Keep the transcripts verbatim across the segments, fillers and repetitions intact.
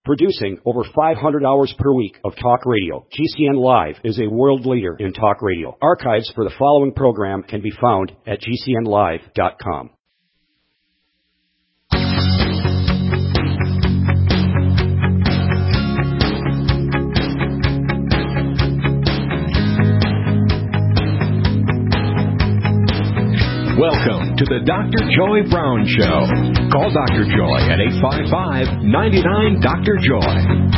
Producing over five hundred hours per week of talk radio, G C N Live is a world leader in talk radio. Archives for the following program can be found at G C N live dot com. Welcome to the Doctor Joy Brown Show. Call Doctor Joy at eight five five, nine nine, Doctor Joy.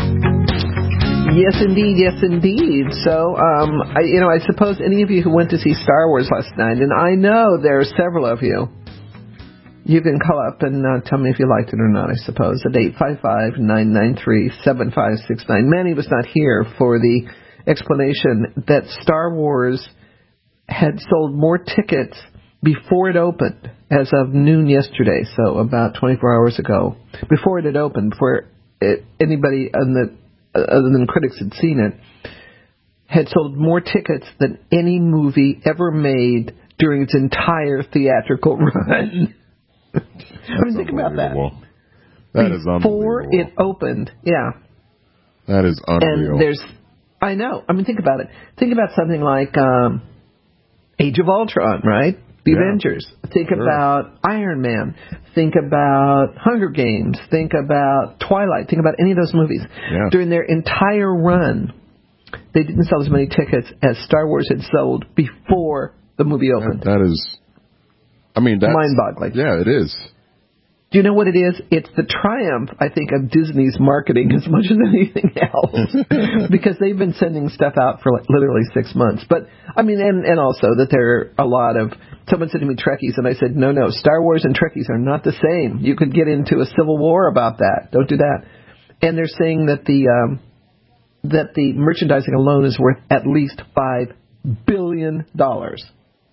Yes, indeed. Yes, indeed. So, um, I, you know, I suppose any of you who went to see Star Wars last night, and I know there are several of you, you can call up and uh, tell me if you liked it or not, I suppose, at eight five five, nine nine three, seven five six nine. Manny was not here for the explanation that Star Wars had sold more tickets before it opened, as of noon yesterday, so about twenty-four hours ago, before it had opened, before it, anybody on the, other than critics had seen it, had sold more tickets than any movie ever made during its entire theatrical run. I mean, think about that. That is unbelievable. Before it opened, yeah. That is unreal. And there's, I know, I mean, think about it. Think about something like um, Age of Ultron, right? The yeah. Avengers. Think sure. about Iron Man. Think about Hunger Games. Think about Twilight. Think about any of those movies. Yeah. During their entire run, they didn't sell as many tickets as Star Wars had sold before the movie opened. that, that is, I mean, that's mind-boggling. Yeah, it is. Do you know what it is? It's the triumph, I think, of Disney's marketing as much as anything else. Because they've been sending stuff out for like literally six months. But, I mean, and, and also that there are a lot of, someone said to me Trekkies, and I said, no, no, Star Wars and Trekkies are not the same. You could get into a civil war about that. Don't do that. And they're saying that the, um, that the merchandising alone is worth at least five billion dollars.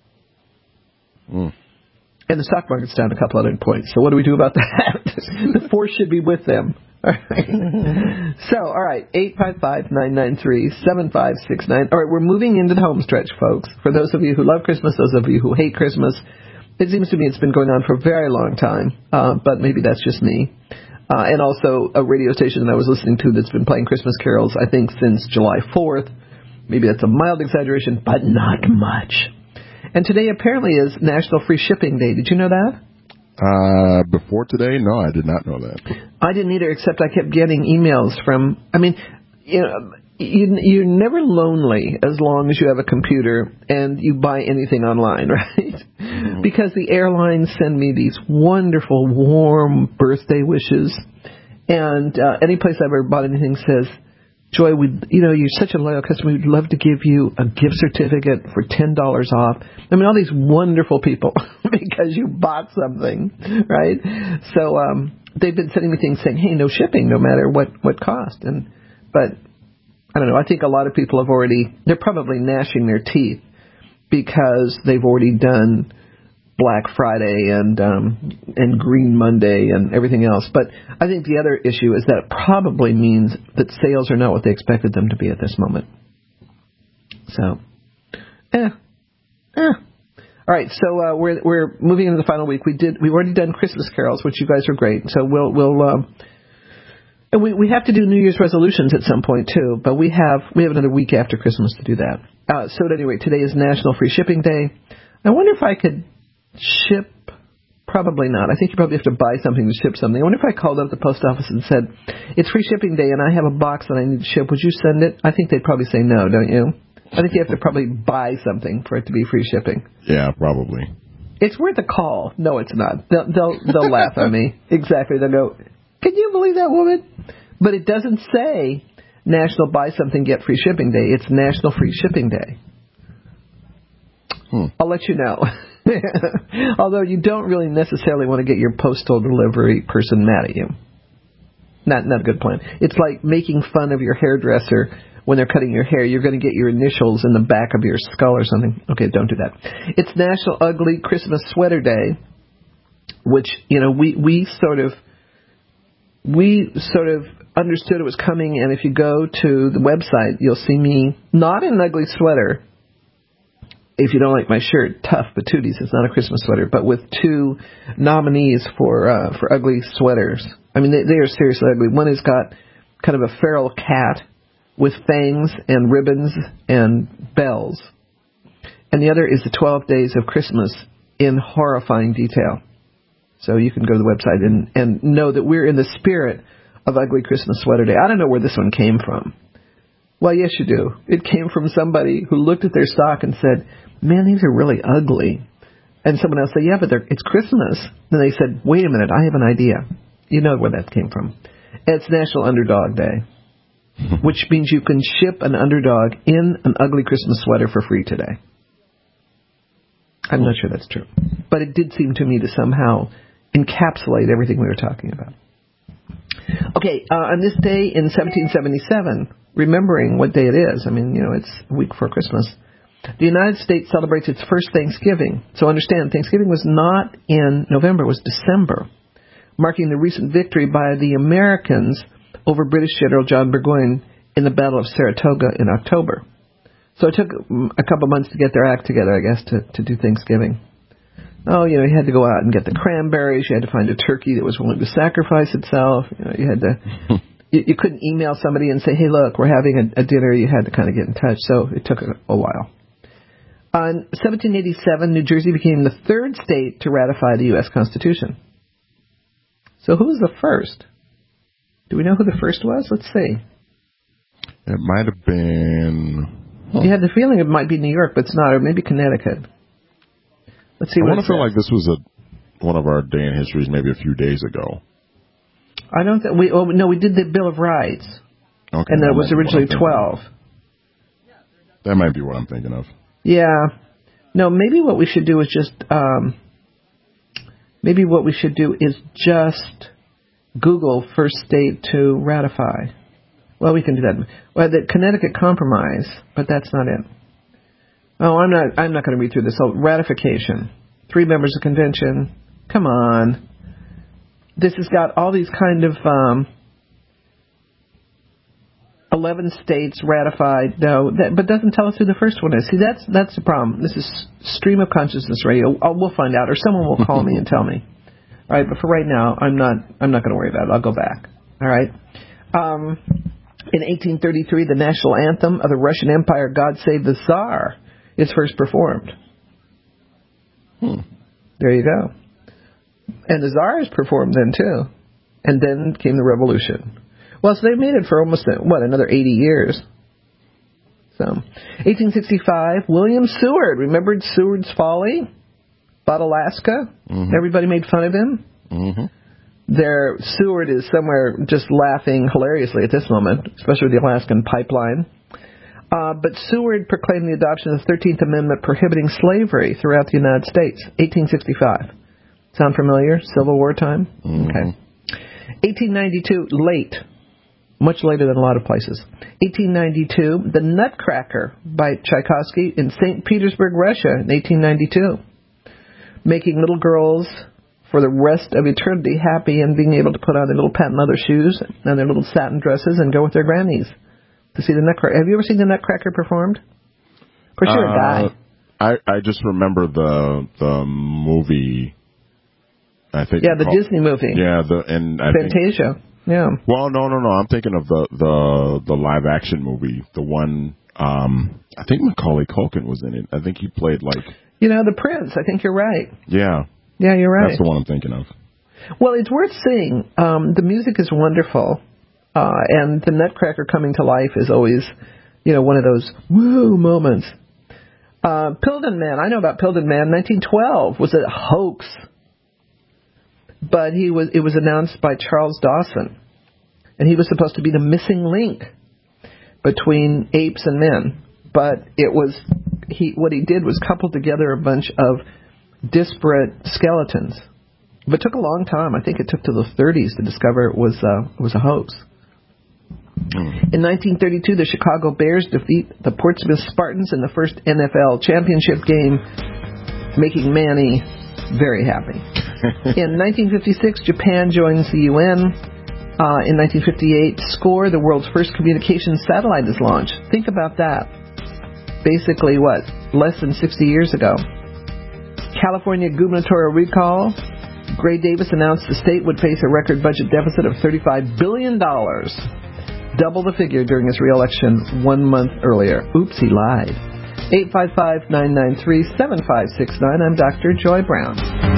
Mm. And the stock market's down a couple hundred points. So what do we do about that? The force should be with them. All right. So, all right, eight five five, nine nine three, seven five six nine. All right, we're moving into the home stretch, folks. For those of you who love Christmas, those of you who hate Christmas, it seems to me it's been going on for a very long time, uh, but maybe that's just me. Uh, and also a radio station that I was listening to that's been playing Christmas carols, I think, since July fourth. Maybe that's a mild exaggeration, but not much. And today apparently is National Free Shipping Day. Did you know that? Uh, before today? No, I did not know that. I didn't either, except I kept getting emails from, I mean, you know, you, you're never lonely as long as you have a computer and you buy anything online, right? Mm-hmm. Because the airlines send me these wonderful, warm birthday wishes. And uh, any place I've ever bought anything says, Joy, we, you know, you're such a loyal customer. We'd love to give you a gift certificate for ten dollars off. I mean, all these wonderful people because you bought something, right? So um, they've been sending me things saying, hey, no shipping, no matter what, what cost. And but I don't know. I think a lot of people have already, they're probably gnashing their teeth because they've already done Black Friday and um, and Green Monday and everything else. But I think the other issue is that it probably means that sales are not what they expected them to be at this moment. So, eh, eh. All right, so uh, we're we're moving into the final week. We did we've already done Christmas carols, which you guys are great. So we'll we'll um, and we we have to do New Year's resolutions at some point too. But we have we have another week after Christmas to do that. Uh, so at any rate, today is National Free Shipping Day. I wonder if I could ship, probably not. I think you probably have to buy something to ship something. I wonder if I called up the post office and said, it's free shipping day and I have a box that I need to ship. Would you send it? I think they'd probably say no, don't you? I think you have to probably buy something for it to be free shipping. Yeah, probably. It's worth a call. No, it's not. They'll, they'll, they'll laugh at me. Exactly. They'll go, can you believe that woman? But it doesn't say National Buy Something, Get Free Shipping Day. It's National Free Shipping Day. Hmm. I'll let you know. Although you don't really necessarily want to get your postal delivery person mad at you. Not not a good plan. It's like making fun of your hairdresser when they're cutting your hair. You're going to get your initials in the back of your skull or something. Okay, don't do that. It's National Ugly Christmas Sweater Day, which, you know, we, we sort of we sort of understood it was coming, and if you go to the website, you'll see me not in an ugly sweater. If you don't like my shirt, tough patooties. It's not a Christmas sweater, but with two nominees for uh, for ugly sweaters. I mean, they, they are seriously ugly. One has got kind of a feral cat with fangs and ribbons and bells. And the other is the twelve Days of Christmas in horrifying detail. So you can go to the website and, and know that we're in the spirit of Ugly Christmas Sweater Day. I don't know where this one came from. Well, yes, you do. It came from somebody who looked at their stock and said, man, these are really ugly. And someone else said, yeah, but they're, it's Christmas. Then they said, wait a minute, I have an idea. You know where that came from. It's National Underdog Day, which means you can ship an underdog in an ugly Christmas sweater for free today. I'm not sure that's true. But it did seem to me to somehow encapsulate everything we were talking about. Okay, uh, on this day in seventeen seventy-seven, remembering what day it is, I mean, you know, it's a week before Christmas, the United States celebrates its first Thanksgiving. So understand, Thanksgiving was not in November, it was December, marking the recent victory by the Americans over British General John Burgoyne in the Battle of Saratoga in October. So it took a couple months to get their act together, I guess, to, to do Thanksgiving. Oh, you know, you had to go out and get the cranberries. You had to find a turkey that was willing to sacrifice itself. You know, you had to. you, you couldn't email somebody and say, "Hey, look, we're having a, a dinner." You had to kind of get in touch. So it took a, a while. On seventeen eighty-seven, New Jersey became the third state to ratify the U S Constitution. So who was the first? Do we know who the first was? Let's see. It might have been. Huh. You had the feeling it might be New York, but it's not, or maybe Connecticut. Let's see. I what want to feel like this was a one of our day in histories, maybe a few days ago. I don't think we. Oh no, we did the Bill of Rights, okay, and that was originally twelve. That might be what I'm thinking of. Yeah. No, maybe what we should do is just. Um, maybe what we should do is just Google first state to ratify. Well, we can do that. Well, the Connecticut Compromise, but that's not it. Oh, I'm not. I'm not going to read through this. So, ratification. Three members of convention. Come on. This has got all these kind of um, eleven states ratified. No, that, but doesn't tell us who the first one is. See, that's that's the problem. This is Stream of Consciousness Radio. I'll, we'll find out, or someone will call me and tell me. All right, but for right now, I'm not. I'm not going to worry about it. I'll go back. All right. Um, in eighteen thirty-three, the national anthem of the Russian Empire, "God Save the Tsar," is first performed. Hmm. There you go. And the Tsars performed then, too. And then came the revolution. Well, so they made it for almost, what, another eighty years. So, eighteen sixty-five, William Seward. Remembered Seward's Folly? About Alaska? Mm-hmm. Everybody made fun of him? Mm-hmm. There, Seward is somewhere just laughing hilariously at this moment, especially with the Alaskan pipeline. Uh, but Seward proclaimed the adoption of the thirteenth Amendment prohibiting slavery throughout the United States, eighteen sixty-five. Sound familiar? Civil War time? Mm-hmm. Okay. eighteen ninety-two, late. Much later than a lot of places. eighteen ninety-two, The Nutcracker by Tchaikovsky in Saint Petersburg, Russia in eighteen ninety-two. Making little girls for the rest of eternity happy and being able to put on their little patent leather shoes and their little satin dresses and go with their grannies to see the Nutcracker. Have you ever seen the Nutcracker performed? For sure, uh, a guy. I, I just remember the the movie. I think yeah, the called, Disney movie. Yeah, the and I Fantasia. Think, yeah. Well, no, no, no. I'm thinking of the the the live action movie, the one. Um, I think Macaulay Culkin was in it. I think he played like. You know, the Prince. I think you're right. Yeah. Yeah, you're right. That's the one I'm thinking of. Well, it's worth seeing. Um, the music is wonderful, uh, and the Nutcracker coming to life is always, you know, one of those woo moments. Uh, Pilden Man. I know about Pilden Man. nineteen twelve was a hoax. But he was. It was announced by Charles Dawson, and he was supposed to be the missing link between apes and men. But it was he. What he did was couple together a bunch of disparate skeletons. But it took a long time. I think it took to the thirties to discover it was uh, it was a hoax. Mm. In nineteen thirty-two, the Chicago Bears defeat the Portsmouth Spartans in the first N F L championship game, making Manny very happy. In nineteen fifty-six, Japan joins the U N. Uh, in nineteen fifty-eight, SCORE, the world's first communications satellite, is launched. Think about that. Basically, what? Less than sixty years ago. California gubernatorial recall. Gray Davis announced the state would face a record budget deficit of thirty-five billion dollars. double the figure during his re-election one month earlier. Oops, he lied. eight five five, nine nine three, seven five six nine. I'm Doctor Joy Brown.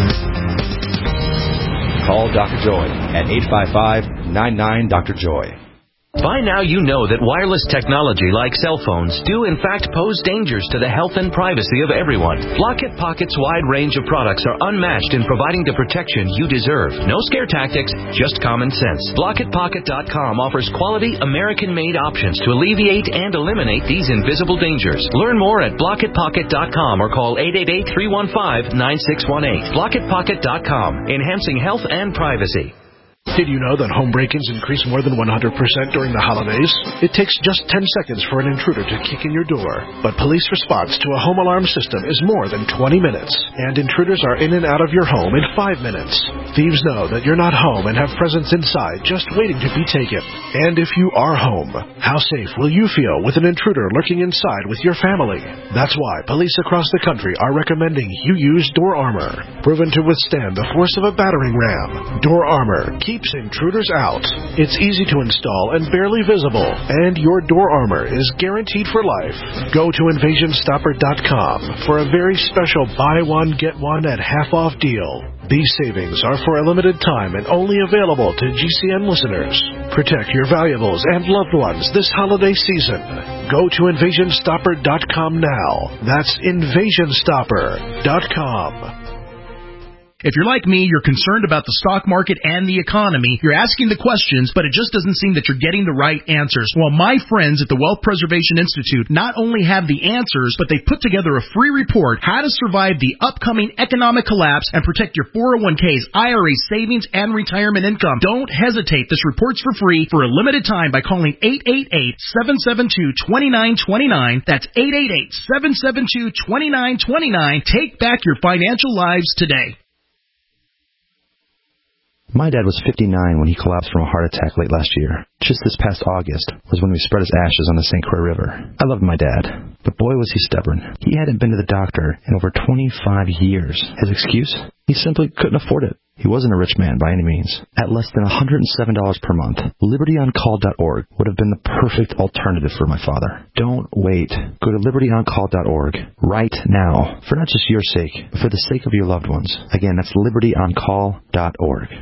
Call Doctor Joy at eight five five, nine nine, Doctor Joy. By now you know that wireless technology like cell phones do in fact pose dangers to the health and privacy of everyone. Blockit Pocket's wide range of products are unmatched in providing the protection you deserve. No scare tactics, just common sense. Blockit Pocket dot com offers quality American-made options to alleviate and eliminate these invisible dangers. Learn more at Blockit Pocket dot com or call eight eight eight, three one five, nine six one eight. Blockit Pocket dot com, enhancing health and privacy. Did you know that home break-ins increase more than one hundred percent during the holidays? It takes just ten seconds for an intruder to kick in your door. But police response to a home alarm system is more than twenty minutes. And intruders are in and out of your home in five minutes. Thieves know that you're not home and have presents inside just waiting to be taken. And if you are home, how safe will you feel with an intruder lurking inside with your family? That's why police across the country are recommending you use Door Armor. Proven to withstand the force of a battering ram. Door Armor keeps intruders out. It's easy to install and barely visible, and your Door Armor is guaranteed for life. Go to invasion stopper dot com for a very special buy one, get one at half off deal. These savings are for a limited time and only available to G C N listeners. Protect your valuables and loved ones this holiday season. Go to invasion stopper dot com now. That's invasion stopper dot com. If you're like me, you're concerned about the stock market and the economy. You're asking the questions, but it just doesn't seem that you're getting the right answers. Well, my friends at the Wealth Preservation Institute not only have the answers, but they put together a free report, How to Survive the Upcoming Economic Collapse and Protect Your four oh one k's, I R As, savings, and retirement income. Don't hesitate. This report's for free for a limited time by calling eight eight eight, seven seven two, two nine two nine. That's eight eight eight, seven seven two, two nine two nine. Take back your financial lives today. My dad was fifty-nine when he collapsed from a heart attack late last year. Just this past August was when we spread his ashes on the Saint Croix River. I loved my dad, but boy was he stubborn. He hadn't been to the doctor in over twenty-five years. His excuse? He simply couldn't afford it. He wasn't a rich man by any means. At less than one hundred seven dollars per month, liberty on call dot org would have been the perfect alternative for my father. Don't wait. Go to liberty on call dot org right now, for not just your sake, but for the sake of your loved ones. Again, that's liberty on call dot org.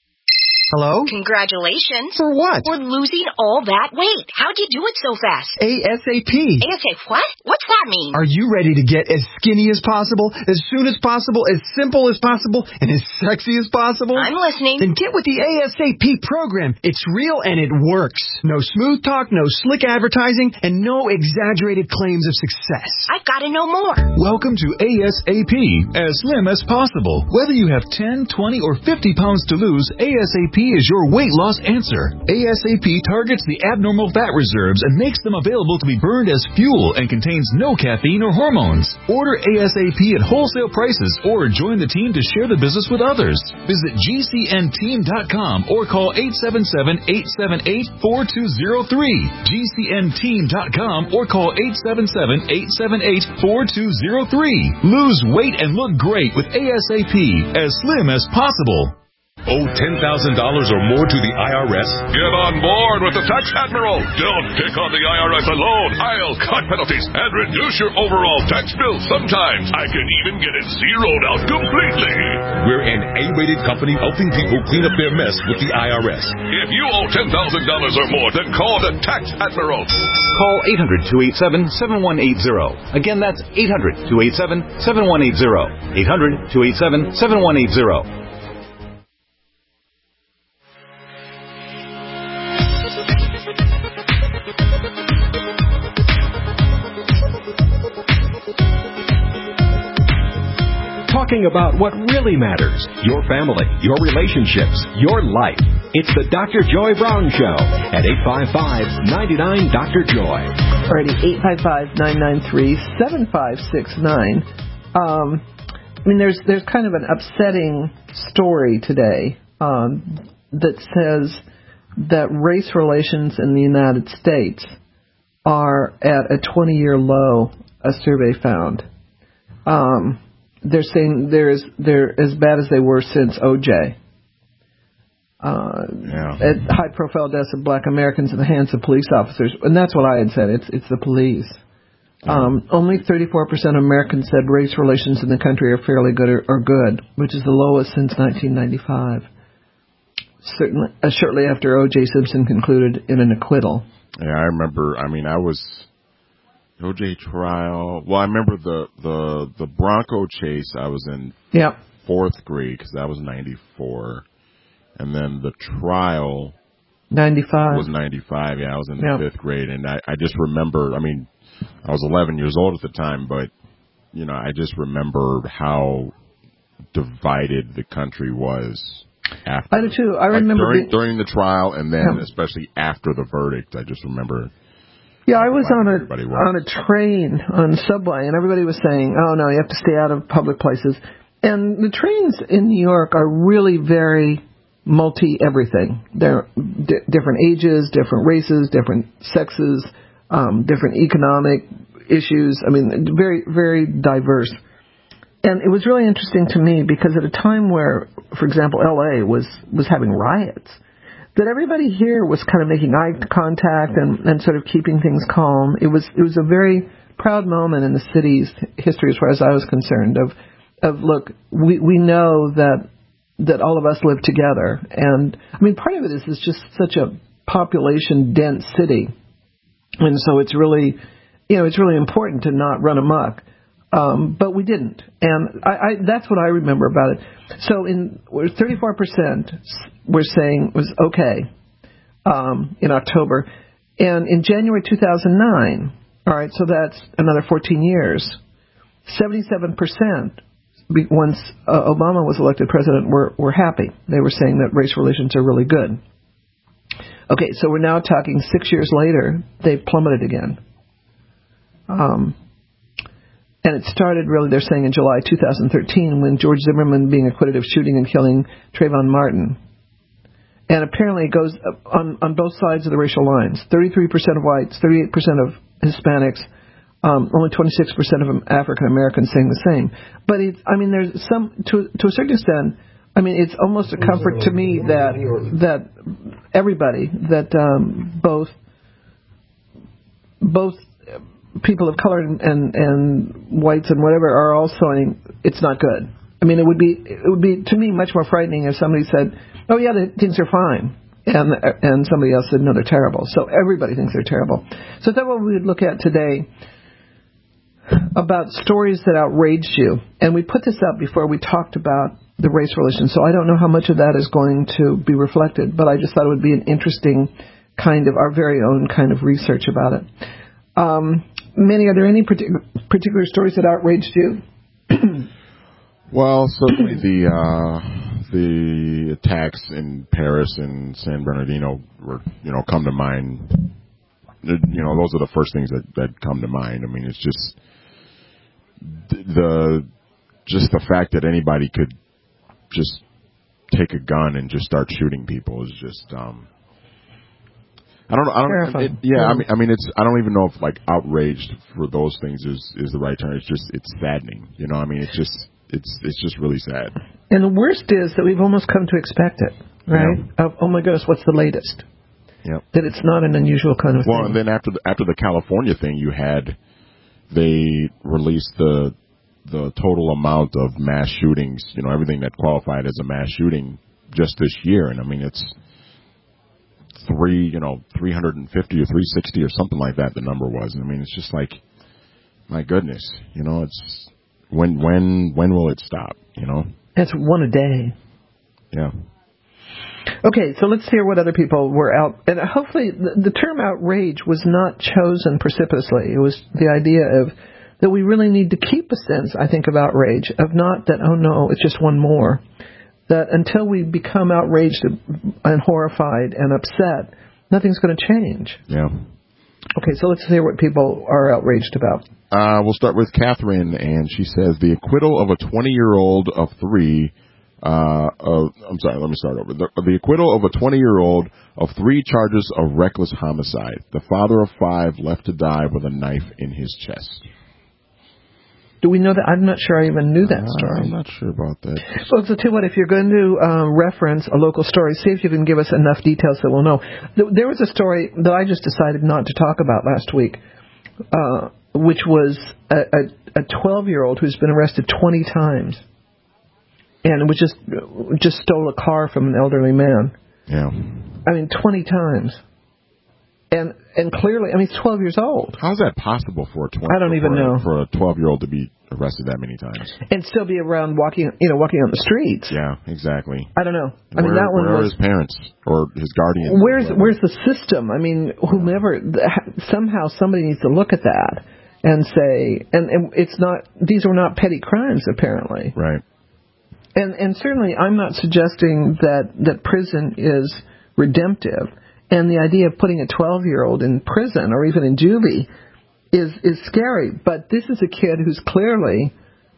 Hello? Congratulations. For what? For losing all that weight. How'd you do it so fast? ASAP. ASAP what? What's that mean? Are you ready to get as skinny as possible, as soon as possible, as simple as possible, and as sexy as possible? I'm listening. Then get with the ASAP program. It's real and it works. No smooth talk, no slick advertising, and no exaggerated claims of success. I've got to know more. Welcome to ASAP, as slim as possible. Whether you have ten, twenty, or fifty pounds to lose, ASAP is your weight loss answer. ASAP targets the abnormal fat reserves and makes them available to be burned as fuel and contains no caffeine or hormones. Order ASAP at wholesale prices or join the team to share the business with others. Visit G C N team dot com or call eight seven seven, eight seven eight, four two zero three. G C N team dot com or call eight seven seven, eight seven eight, four two zero three. Lose weight and look great with ASAP, as slim as possible. Owe ten thousand dollars or more to the I R S? Get on board with the Tax Admiral. Don't pick on the I R S alone. I'll cut penalties and reduce your overall tax bill. Sometimes I can even get it zeroed out completely. We're an A-rated company helping people clean up their mess with the I R S. If you owe ten thousand dollars or more, then call the Tax Admiral. Call eight hundred, two eight seven, seven one eight zero. Again, that's eight hundred, two eight seven, seven one eight zero. eight hundred, two eight seven, seven one eight zero. Talking about what really matters, your family, your relationships, your life. It's the Doctor Joy Brown Show at eight five five, nine nine, Doctor Joy. Alrighty, eight five five, nine nine three, seven five six nine. Um, I mean, there's there's kind of an upsetting story today um, that says that race relations in the United States are at a twenty-year low, a survey found. Um, they're saying they're as, they're as bad as they were since O J. uh, yeah. at high-profile deaths of black Americans in the hands of police officers. And that's what I had said. It's it's the police. Um, only thirty-four percent of Americans said race relations in the country are fairly good or, or good, which is the lowest since nineteen ninety-five. Certainly, uh, shortly after O J. Simpson concluded in an acquittal. Yeah, I remember. I mean, I was O J trial. Well, I remember the the the Bronco chase. I was in yep. fourth grade because that was ninety-four, and then the trial ninety-five was ninety-five. Yeah, I was in yep. the fifth grade, and I, I just remember. I mean, I was eleven years old at the time, but you know, I just remember how divided the country was. After, I do too. I like remember during, being, during the trial, and then yeah. especially after the verdict. I just remember. Yeah, I was on a on a train on subway, and everybody was saying, "Oh no, you have to stay out of public places." And the trains in New York are really very multi everything. They're d- different ages, different races, different sexes, um, different economic issues. I mean, very very diverse. And it was really interesting to me because at a time where, for example, L A was, was having riots, that everybody here was kind of making eye contact and, and sort of keeping things calm. It was it was a very proud moment in the city's history as far as I was concerned of, of look, we, we know that that all of us live together. And, I mean, part of it is it's just such a population-dense city. And so it's really, you know, it's really important to not run amok. Um, but we didn't, and I, I, that's what I remember about it. So, in thirty-four percent were saying it was okay um, in October, and in January two thousand nine, all right, so that's another fourteen years. seventy-seven percent once uh, Obama was elected president were were happy. They were saying that race relations are really good. Okay, so we're now talking six years later. They've plummeted again. Um. And it started, really, they're saying, in July two thousand thirteen when George Zimmerman being acquitted of shooting and killing Trayvon Martin. And apparently it goes on, on both sides of the racial lines. thirty-three percent of whites, thirty-eight percent of Hispanics, um, only twenty-six percent of African Americans saying the same. But, it's, I mean, there's some, to, to a certain extent, I mean, it's almost a comfort to me that that everybody, that um, both both people of color and, and and whites and whatever are all saying it's not good. I mean, it would be it would be to me much more frightening if somebody said, "Oh yeah, the things are fine," and and somebody else said, "No, they're terrible." So everybody thinks they're terrible. So that's what we would look at today about stories that outraged you, and we put this up before we talked about the race relations. So I don't know how much of that is going to be reflected, but I just thought it would be an interesting kind of our very own kind of research about it. Um, Manny, are there any particular particular stories that outraged you? Well, certainly the uh, the attacks in Paris and San Bernardino were, you know, come to mind. You know, those are the first things that, that come to mind. I mean, it's just the just the fact that anybody could just take a gun and just start shooting people is just. Um, I don't know. I don't. It, yeah, yeah, I mean, I mean, it's. I don't even know if like outraged for those things is, is the right term. It's just, it's saddening. You know, I mean, it's just, it's, it's just really sad. And the worst is that we've almost come to expect it, right? Yeah. Of, oh my goodness, what's the latest? Yeah. That it's not an unusual kind of well, thing. Well, and then after the after the California thing, you had they released the the total amount of mass shootings. You know, everything that qualified as a mass shooting just this year, and I mean, it's. Three, you know, three hundred fifty or three sixty or something like that. The number was. I mean, it's just like, my goodness, you know, it's when, when, when will it stop? You know, it's one a day. Yeah. Okay, so let's hear what other people were out. And hopefully, the, the term outrage was not chosen precipitously. It was the idea of that we really need to keep a sense, I think, of outrage, of not that, oh no, it's just one more. That until we become outraged and horrified and upset, nothing's going to change. Yeah. Okay, so let's hear what people are outraged about. Uh, we'll start with Catherine, and she says, the acquittal of a twenty-year-old of three, uh, uh, I'm sorry, let me start over. The, the acquittal of a twenty-year-old of three charges of reckless homicide. The father of five left to die with a knife in his chest. Do we know that? I'm not sure I even knew that Uh, story. I'm not sure about that. Well, so tell you what, if you're going to uh, reference a local story, see if you can give us enough details that we'll know. There was a story that I just decided not to talk about last week, uh, which was a twelve-year-old who's been arrested twenty times, and was just just stole a car from an elderly man. Yeah. I mean, twenty times. And and clearly, I mean, he's twelve years old. How's that possible for a twenty? I don't even for, know. For a twelve-year-old to be arrested that many times and still be around walking, you know, walking on the streets. Yeah, exactly. I don't know. I where, mean, that one where was. are his parents or his guardians? Where's where's the system? I mean, whomever somehow somebody needs to look at that and say, and, and it's not. These were not petty crimes, apparently. Right. And and certainly, I'm not suggesting that that prison is redemptive. And the idea of putting a twelve-year-old in prison or even in juvie is is scary. But this is a kid who's clearly,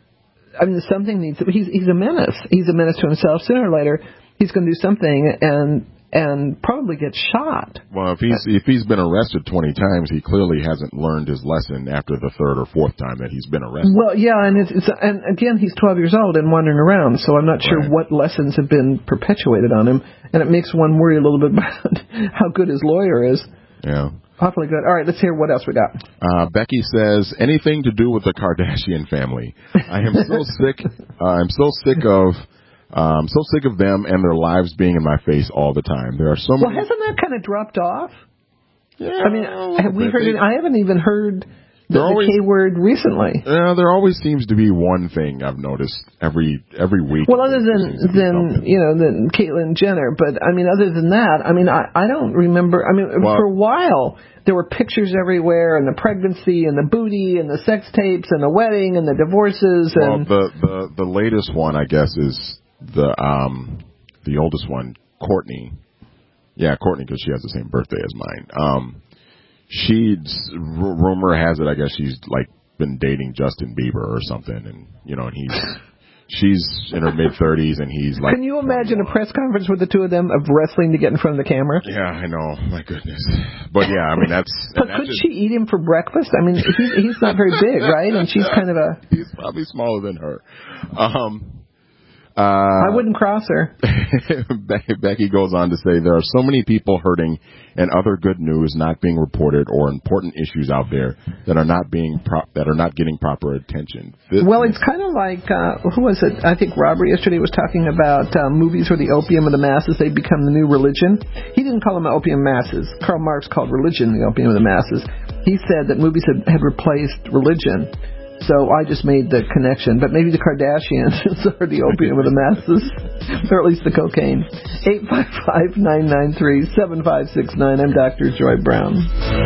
I mean, something needs to, he's he's a menace. He's a menace to himself. Sooner or later, he's going to do something and and probably get shot. Well, if he's if he's been arrested twenty times, he clearly hasn't learned his lesson after the third or fourth time that he's been arrested. Well, yeah, and it's, it's and again, he's twelve years old and wandering around, so I'm not sure Right. what lessons have been perpetuated on him, and it makes one worry a little bit about how good his lawyer is. Yeah. Awfully good. All right, let's hear what else we got. Uh, Becky says, anything to do with the Kardashian family. I am so sick. Uh, I'm so sick of. Um, so sick of them and their lives being in my face all the time. There are so Well, many. hasn't that kind of dropped off? Yeah, I mean, have we bit. heard it? I haven't even heard the, They're the always- K word recently. Yeah, there always seems to be one thing I've noticed every every week. Well, other than than you know than Caitlyn Jenner, but I mean, other than that, I mean, I I don't remember. I mean, Well- for a while there were pictures everywhere, and the pregnancy, and the booty, and the sex tapes, and the wedding, and the divorces, Well, and the, the the latest one, I guess, is the um the oldest one, Courtney. Yeah, Courtney, because she has the same birthday as mine. Um, she's r- rumor has it, I guess she's like been dating Justin Bieber or something, and you know, and he's she's in her mid thirties, and he's like. Can you imagine a press conference with the two of them of wrestling to get in front of the camera? Yeah, I know. My goodness. But yeah, I mean that's. But that's could just, she eat him for breakfast? I mean, he's, he's not very big, right? And she's kind of a. He's probably smaller than her. Um. Uh, I wouldn't cross her. Becky goes on to say there are so many people hurting and other good news not being reported or important issues out there that are not being pro- that are not getting proper attention. This, Well, it's kind of like, uh, who was it? I think Robert yesterday was talking about uh, movies where the opium of the masses, they become the new religion. He didn't call them opium masses. Karl Marx called religion the opium of the masses. He said that movies had, had replaced religion. So I just made the connection. But maybe the Kardashians are the opium of the masses, or at least the cocaine. eight five five, nine nine three, seven five six nine. I'm Doctor Joy Brown.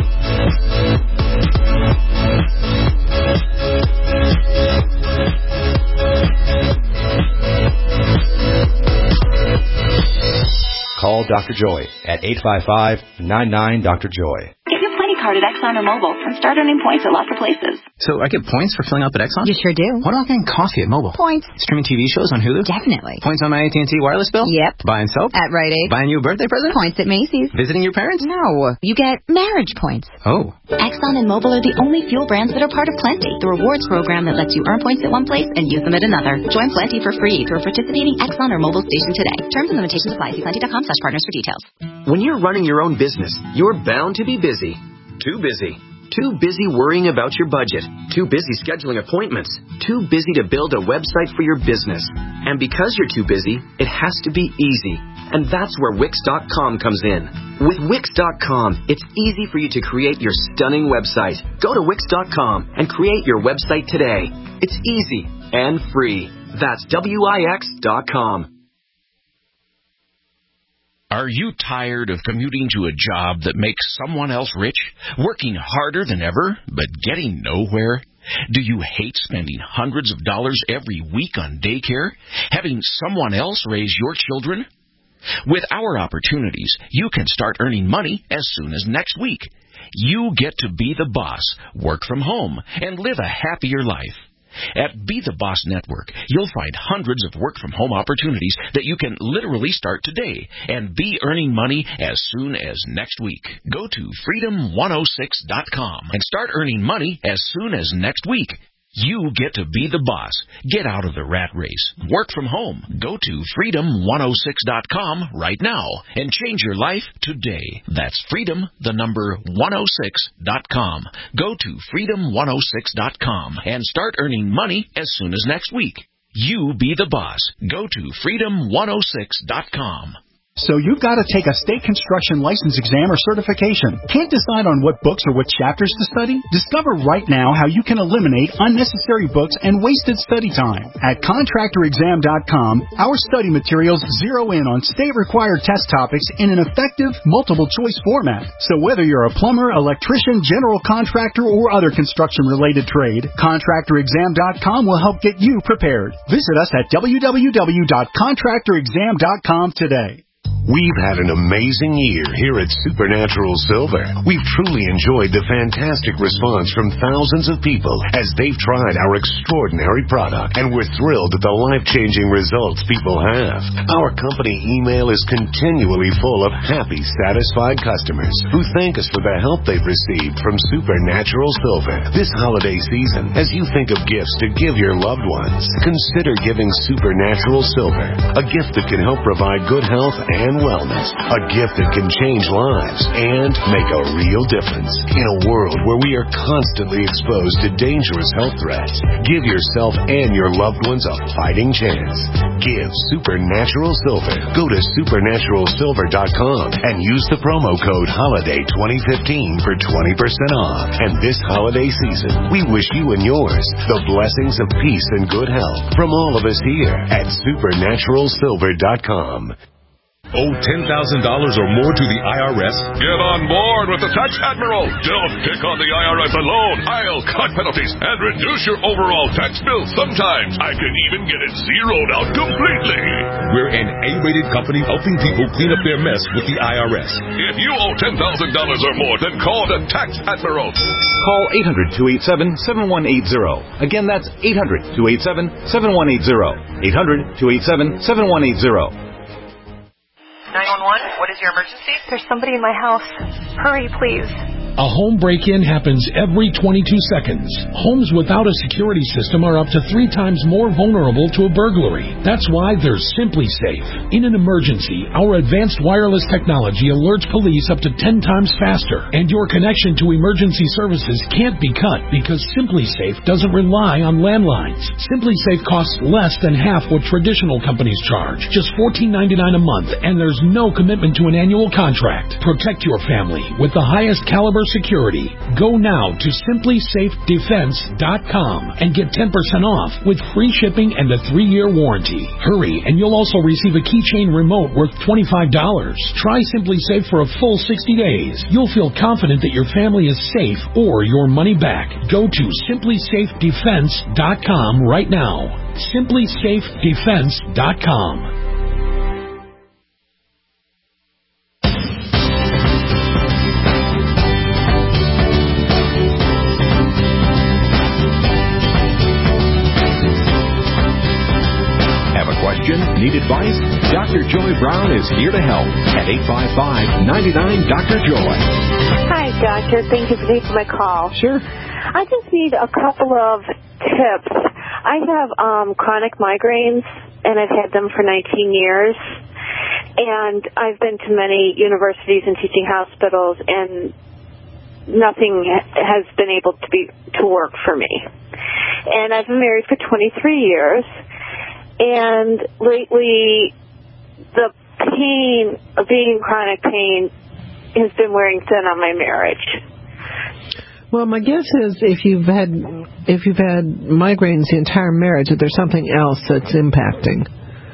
Call Doctor Joy at eight five five, nine nine, Doctor Joy. Get your Plenty card at Exxon or Mobil and start earning points at lots of places. So I get points for filling up at Exxon? You sure do. What about getting coffee at Mobil? Points. Streaming T V shows on Hulu? Definitely. Points on my A T and T wireless bill? Yep. Buying soap? At Rite Aid. Buying you a birthday present? Points at Macy's. Visiting your parents? No. You get marriage points. Oh. Exxon and Mobil are the only fuel brands that are part of Plenty, the rewards program that lets you earn points at one place and use them at another. Join Plenty for free through a participating Exxon or Mobil station today. Terms and limitations apply. See plenty.com slash partners for details. When you're running your own business, you're bound to be busy. Too busy. Too busy worrying about your budget. Too busy scheduling appointments. Too busy to build a website for your business. And because you're too busy, it has to be easy. And that's where Wix dot com comes in. With Wix dot com, it's easy for you to create your stunning website. Go to Wix dot com and create your website today. It's easy and free. That's W I X dot com. Are you tired of commuting to a job that makes someone else rich, working harder than ever, but getting nowhere? Do you hate spending hundreds of dollars every week on daycare, having someone else raise your children? With our opportunities, you can start earning money as soon as next week. You get to be the boss, work from home, and live a happier life. At Be the Boss Network, you'll find hundreds of work-from-home opportunities that you can literally start today and be earning money as soon as next week. Go to freedom one oh six dot com and start earning money as soon as next week. You get to be the boss. Get out of the rat race. Work from home. Go to freedom one oh six dot com right now and change your life today. That's freedom, the number one oh six dot com. Go to freedom one oh six dot com and start earning money as soon as next week. You be the boss. Go to freedom one oh six dot com. So you've got to take a state construction license exam or certification. Can't decide on what books or what chapters to study? Discover right now how you can eliminate unnecessary books and wasted study time. At contractor exam dot com, our study materials zero in on state-required test topics in an effective, multiple-choice format. So whether you're a plumber, electrician, general contractor, or other construction-related trade, contractor exam dot com will help get you prepared. Visit us at w w w dot contractor exam dot com today. We've had an amazing year here at Supernatural Silver. We've truly enjoyed the fantastic response from thousands of people as they've tried our extraordinary product, and we're thrilled at the life-changing results people have. Our company email is continually full of happy, satisfied customers who thank us for the help they've received from Supernatural Silver. This holiday season, as you think of gifts to give your loved ones, consider giving Supernatural Silver, a gift that can help provide good health and wellness, a gift that can change lives and make a real difference. In a world where we are constantly exposed to dangerous health threats, give yourself and your loved ones a fighting chance. Give Supernatural Silver. Go to supernatural silver dot com and use the promo code HOLIDAY twenty fifteen for twenty percent off. And this holiday season, we wish you and yours the blessings of peace and good health from all of us here at supernatural silver dot com. Owe ten thousand dollars or more to the I R S? Get on board with the Tax Admiral. Don't pick on the I R S alone. I'll cut penalties and reduce your overall tax bill. Sometimes I can even get it zeroed out completely. We're an A-rated company helping people clean up their mess with the I R S. If you owe ten thousand dollars or more, then call the Tax Admiral. Call eight hundred, two eight seven, seven one eight zero. Again, that's eight hundred, two eight seven, seven one eight zero. eight hundred, two eight seven, seven one eight zero. nine one one, what is your emergency? There's somebody in my house. Hurry, please. A home break-in happens every twenty-two seconds. Homes without a security system are up to three times more vulnerable to a burglary. That's why there's SimpliSafe. In an emergency, our advanced wireless technology alerts police up to ten times faster, and your connection to emergency services can't be cut because SimpliSafe doesn't rely on landlines. SimpliSafe costs less than half what traditional companies charge, just fourteen ninety-nine a month, and there's no commitment to an annual contract. Protect your family with the highest caliber security. Go now to simply safe defense dot com and get ten percent off with free shipping and a three-year warranty. Hurry, and you'll also receive a keychain remote worth twenty-five dollars. Try SimpliSafe for a full sixty days. You'll feel confident that your family is safe or your money back. Go to simply safe defense dot com right now. simply safe defense dot com. Need advice? Doctor Joy Brown is here to help at eight five five, nine nine, Doctor Joy. Hi, Doctor. Thank you for taking my call. Sure. I just need a couple of tips. I have um, chronic migraines, and I've had them for nineteen years. And I've been to many universities and teaching hospitals, and nothing has been able to be to work for me. And I've been married for twenty-three years. And lately, the pain of being in chronic pain has been wearing thin on my marriage. Well, my guess is if you've had if you've had migraines the entire marriage, that there's something else that's impacting.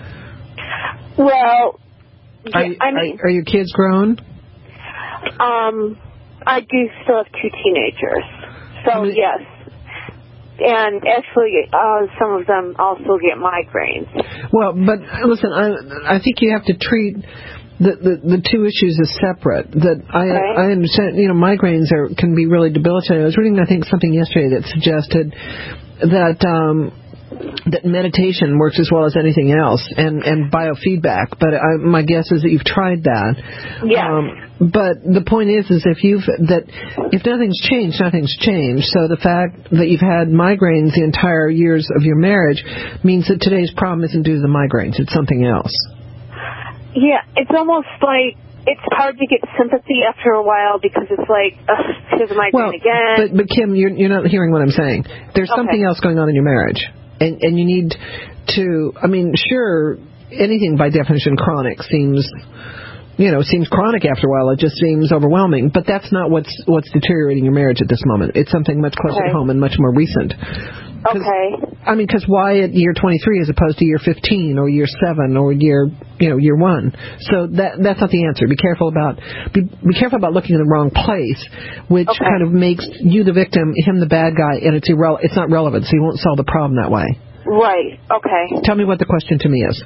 Well, are, yeah, I mean, are, are your kids grown? Um, I do still have two teenagers, so I mean, yes. And actually, uh, some of them also get migraines. Well, but listen, I I think you have to treat the the, the two issues as separate. That I okay. I understand. You know, migraines are can be really debilitating. I was reading, I think, something yesterday that suggested that um, that meditation works as well as anything else, and, and biofeedback. But I, my guess is that you've tried that. Yes. Um, but the point is, is if you've that if nothing's changed, nothing's changed. So the fact that you've had migraines the entire years of your marriage means that today's problem isn't due to the migraines; it's something else. Yeah, it's almost like it's hard to get sympathy after a while because it's like, ugh, here's a migraine well, again. But, but Kim, you're, you're not hearing what I'm saying. There's Okay. something else going on in your marriage. And, and you need to, I mean, sure, anything by definition chronic seems, you know, seems chronic after a while. It just seems overwhelming. But that's not what's what's deteriorating your marriage at this moment. It's something much closer Okay. to home and much more recent. Okay. I mean, because why at year twenty-three as opposed to year fifteen or year seven or year, you know, year one? So that that's not the answer. Be careful about be, be careful about looking in the wrong place, which Okay. kind of makes you the victim, him the bad guy, and it's irre- it's not relevant. So you won't solve the problem that way. Right. Okay. Tell me what the question to me is.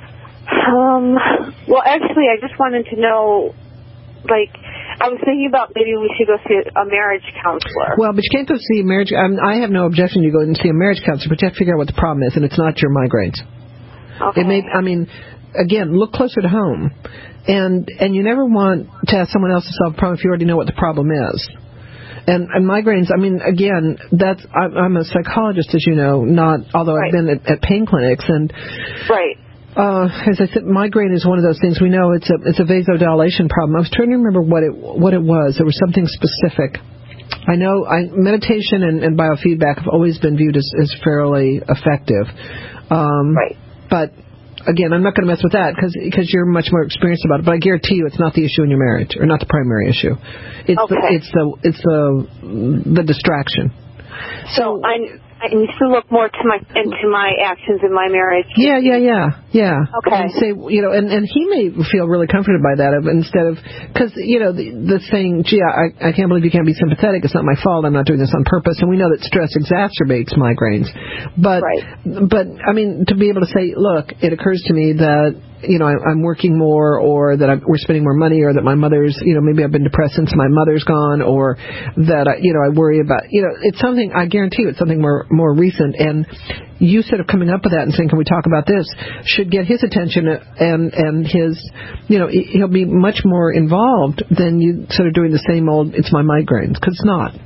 Um. Well, actually, I just wanted to know, like, I was thinking about maybe we should go see a marriage counselor. Well, but you can't go see a marriage. I, mean, I have no objection to going and see a marriage counselor, but you have to figure out what the problem is, and it's not your migraines. Okay. It may. I mean, again, look closer to home, and and you never want to ask someone else to solve a problem if you already know what the problem is. And, and migraines, I mean, again, that's I'm, I'm a psychologist, as you know, not although Right. I've been at, at pain clinics, and Right. uh, as I said, migraine is one of those things we know it's a it's a vasodilation problem. I was trying to remember what it what it was. There was something specific. I know I, meditation and, and biofeedback have always been viewed as, as fairly effective. Um, right. But again, I'm not going to mess with that because you're much more experienced about it. But I guarantee you, it's not the issue in your marriage, or not the primary issue. It's Okay. the, it's the it's the the distraction. So I I need to look more to my into my actions in my marriage. Yeah, yeah, yeah, yeah. Okay. And say, you know, and, and he may feel really comforted by that of, instead of, because, you know, the, the saying, gee, I, I can't believe you can't be sympathetic. It's not my fault. I'm not doing this on purpose. And we know that stress exacerbates migraines. But, right. but I mean, to be able to say, look, it occurs to me that, you know, I, I'm working more, or that I'm, we're spending more money, or that my mother's, you know, maybe I've been depressed since my mother's gone, or that, I, you know, I worry about, you know, it's something, I guarantee you it's something more, more recent. And you sort of coming up with that and saying, can we talk about this, should get his attention, and, and his, you know, he'll be much more involved than you sort of doing the same old, it's my migraines, because it's not.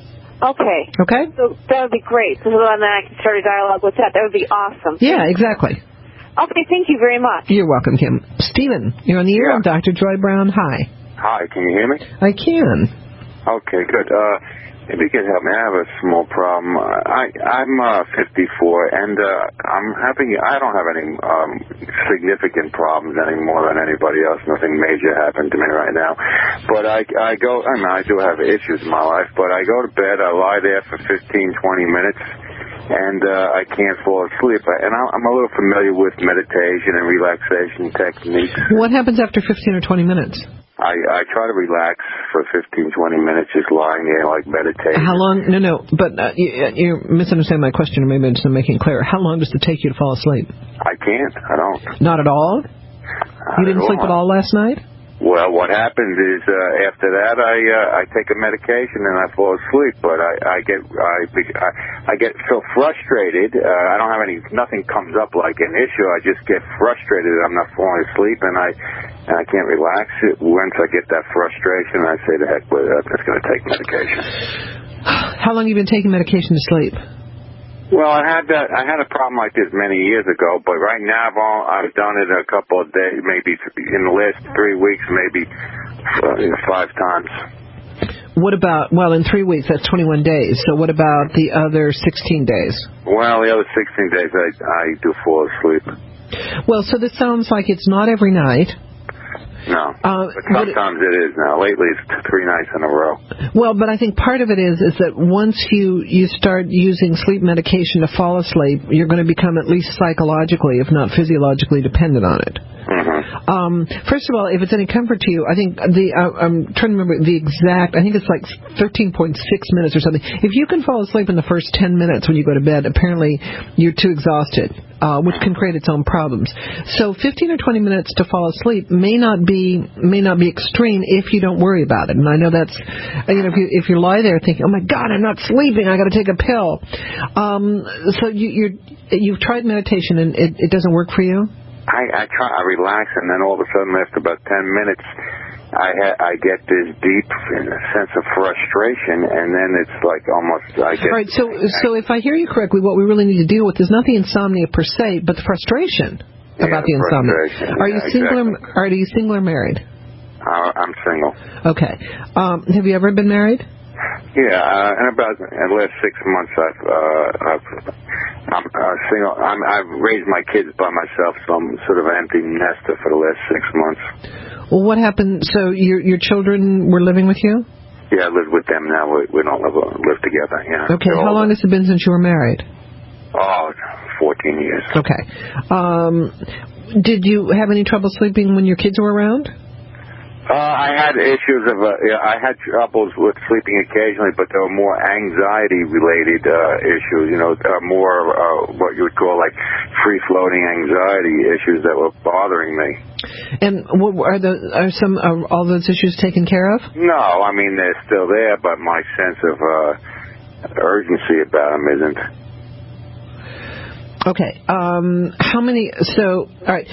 Okay. Okay? So that would be great, because then I can start a dialogue with that. That would be awesome. Yeah, exactly. Okay, thank you very much. You're welcome, Kim. Stephen, you're on the air. Yeah. I'm Doctor Joy Brown. Hi. Hi, can you hear me? I can. Okay, good. Uh, maybe you can help me. I have a small problem. I, I'm uh, fifty-four, and uh, I'm having, I don't have any um, significant problems any more than anybody else. Nothing major happened to me right now. But I, I go, I mean, I do have issues in my life, but I go to bed, I lie there for fifteen, twenty minutes, and uh, I can't fall asleep. And I'm a little familiar with meditation and relaxation techniques. What happens after fifteen or twenty minutes? I, I try to relax for fifteen, twenty minutes, just lying there like meditating. How long? No, no, but uh, you, you're misunderstanding my question, or maybe I'm just making it clear. How long does it take you to fall asleep? I can't. I don't. Not at all? Not you didn't at sleep all. at all last night? Well, what happens is uh, after that, I uh, I take a medication and I fall asleep. But I, I get I, I I get so frustrated. Uh, I don't have any. Nothing comes up like an issue. I just get frustrated. I'm not falling asleep, and I and I can't relax. It once I get that frustration, I say, "The heck with it. I'm just going to take medication." How long have you been taking medication to sleep? Well, I had that. I had a problem like this many years ago, but right now I've all, I've done it a couple of days, maybe in the last three weeks, maybe uh, five times. What about, well, in three weeks, that's twenty-one days. So what about the other sixteen days? Well, the other sixteen days I, I do fall asleep. Well, so this sounds like it's not every night. No, uh, but sometimes it, it is now. Lately it's three nights in a row. Well, but I think part of it is is that once you, you start using sleep medication to fall asleep, you're going to become at least psychologically, if not physiologically, dependent on it. Mm-hmm. Um, first of all, if it's any comfort to you, I think the uh, I'm trying to remember the exact. I think it's like thirteen point six minutes or something. If you can fall asleep in the first ten minutes when you go to bed, apparently you're too exhausted, uh, which can create its own problems. So fifteen or twenty minutes to fall asleep may not be may not be extreme if you don't worry about it. And I know that's you know if you if you lie there thinking, oh my God, I'm not sleeping, I got to take a pill. Um, so you you're, you've tried meditation and it, it doesn't work for you? I, I try, I relax, and then all of a sudden, after about ten minutes, I ha- I get this deep sense of frustration, and then it's like almost I get. All right, so so if I hear you correctly, what we really need to deal with is not the insomnia per se, but the frustration yeah, about the insomnia. Are yeah, you single? exactly. Or, are you single or married? Uh, I'm single. Okay. Um, have you ever been married? Yeah, uh, in about in the last six months, I've, uh, I've I'm uh, single. I'm, I've raised my kids by myself, so I'm sort of an empty nester for the last six months. Well, what happened? So your your children were living with you? Yeah, I live with them now. We, we don't live live together. Yeah. Okay. How long has it been since you were married? Oh, fourteen years. Okay. Um, did you have any trouble sleeping when your kids were around? Uh, I had issues of, uh, yeah, I had troubles with sleeping occasionally, but they were more anxiety-related uh, issues, you know, uh, more uh, what you would call like free-floating anxiety issues that were bothering me. And what, are the are some are all those issues taken care of? No, I mean, they're still there, but my sense of uh, urgency about them isn't. Okay. Um, how many, so, all right.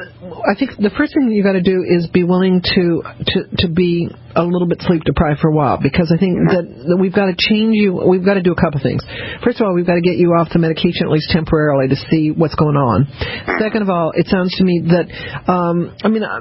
I think the first thing you got to do is be willing to, to to be a little bit sleep deprived for a while, because I think that, that we've got to change you. We've got to do a couple things. First of all, we've got to get you off the medication at least temporarily to see what's going on. Second of all, it sounds to me that um, I mean.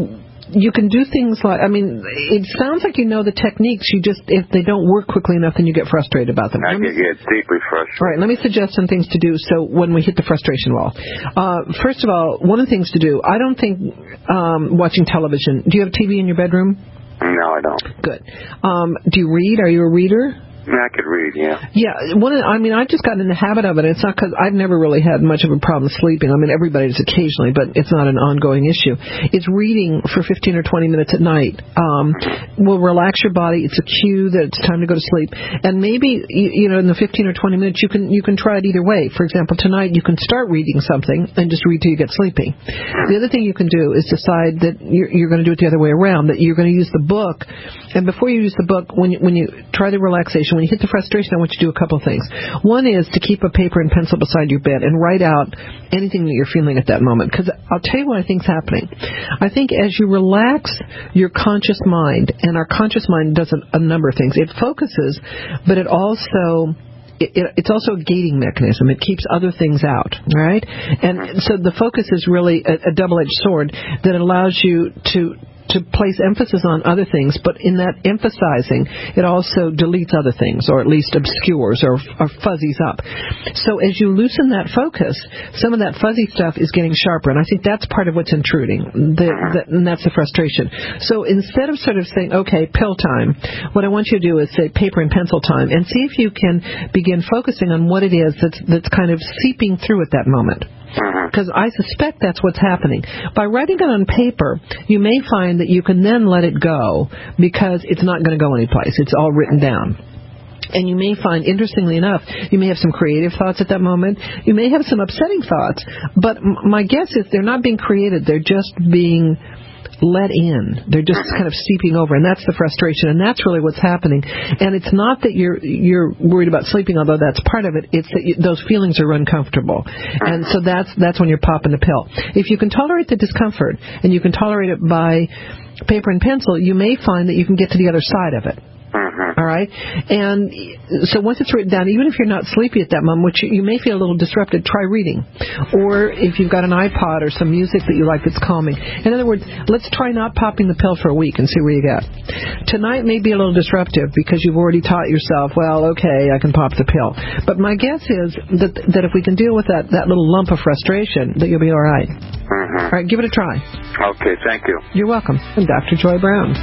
You can do things like, I mean, it sounds like you know the techniques. You just, if they don't work quickly enough, then you get frustrated about them. I get, get deeply frustrated. All right, let me suggest some things to do so when we hit the frustration wall. Uh, first of all, one of the things to do, I don't think um, watching television. Do you have a T V in your bedroom? No, I don't. Good. Um, do you read? Are you a reader? I could read, yeah. Yeah, one. Of, I mean, I've just gotten in the habit of it. It's not because I've never really had much of a problem sleeping. I mean, everybody does occasionally, but it's not an ongoing issue. It's reading for fifteen or twenty minutes at night. Um, will relax your body. It's a cue that it's time to go to sleep. And maybe, you, you know, in the fifteen or twenty minutes, you can you can try it either way. For example, tonight you can start reading something and just read till you get sleepy. The other thing you can do is decide that you're, you're going to do it the other way around, that you're going to use the book. And before you use the book, when you, when you try the relaxation, when you hit the frustration, I want you to do a couple of things. One is to keep a paper and pencil beside your bed and write out anything that you're feeling at that moment. Because I'll tell you what I think's happening. I think as you relax your conscious mind, and our conscious mind does a, a number of things. It focuses, but it also... It, it, it's also a gating mechanism. It keeps other things out, right? And so the focus is really a, a double-edged sword that allows you to to place emphasis on other things, but in that emphasizing, it also deletes other things, or at least obscures or, or fuzzies up. So as you loosen that focus, some of that fuzzy stuff is getting sharper, and I think that's part of what's intruding, the, the, and that's the frustration. So instead of sort of saying, okay, pill time, what I want you to do is say paper and pencil time, and see if you can begin focusing on what it is that's, that's kind of seeping through at that moment. Because I suspect that's what's happening. By writing it on paper, you may find that you can then let it go because it's not going to go anyplace. It's all written down. And you may find, interestingly enough, you may have some creative thoughts at that moment. You may have some upsetting thoughts. But m- my guess is they're not being created. They're just being let in. They're just kind of seeping over, and that's the frustration, and that's really what's happening. And it's not that you're you're worried about sleeping, although that's part of it. It's that you, those feelings are uncomfortable, and so that's that's when you're popping the pill. If you can tolerate the discomfort and you can tolerate it by paper and pencil, you may find that you can get to the other side of it. Mm-hmm. All right? And so once it's written down, even if you're not sleepy at that moment, which you may feel a little disrupted, try reading. Or if you've got an iPod or some music that you like that's calming. In other words, let's try not popping the pill for a week and see where you get. Tonight may be a little disruptive because you've already taught yourself, well, okay, I can pop the pill. But my guess is that that if we can deal with that, that little lump of frustration, that you'll be all right. Mm-hmm. All right, give it a try. Okay, thank you. You're welcome. I'm Doctor Joy Brown.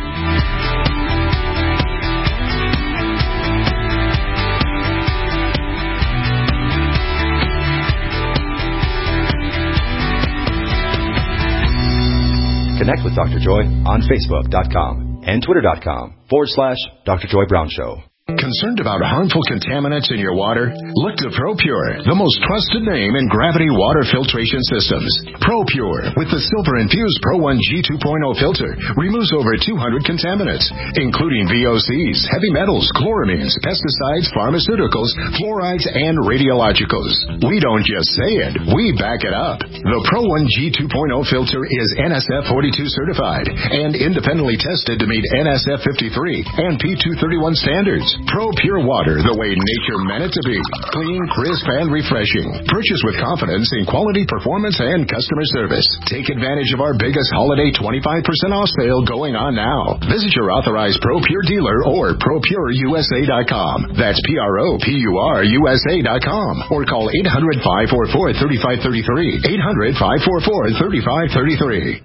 Doctor Joy on Facebook dot com and Twitter dot com forward slash Doctor Joy Brown Show. Concerned about harmful contaminants in your water? Look to ProPure, the most trusted name in gravity water filtration systems. ProPure, with the silver-infused Pro one G two point oh filter, removes over two hundred contaminants, including V O Cs, heavy metals, chloramines, pesticides, pharmaceuticals, fluorides, and radiologicals. We don't just say it, we back it up. The Pro one G two point oh filter is N S F forty-two certified and independently tested to meet N S F fifty-three and P two thirty-one standards. Pro Pure Water, the way nature meant it to be. Clean, crisp, and refreshing. Purchase with confidence in quality, performance, and customer service. Take advantage of our biggest holiday twenty-five percent off sale going on now. Visit your authorized Pro Pure dealer or Pro Pure U S A dot com. That's P R O P U R U S A dot com. Or call eight hundred, five four four, three five three three. eight hundred, five four four, three five three three.